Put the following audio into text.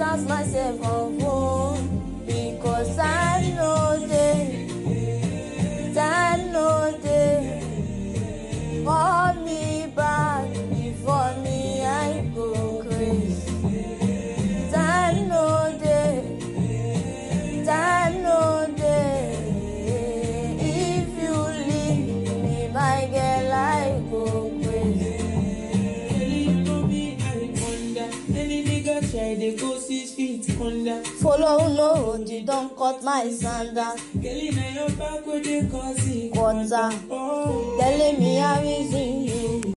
pass myself on phone because I know they call me back before me I go crazy. Time no day. If you leave me, my girl, I go crazy. They go 6 feet under. Follow no road, you don't cut my sandals. Girl, in your back where they cause it. Quarter. Telling me how is it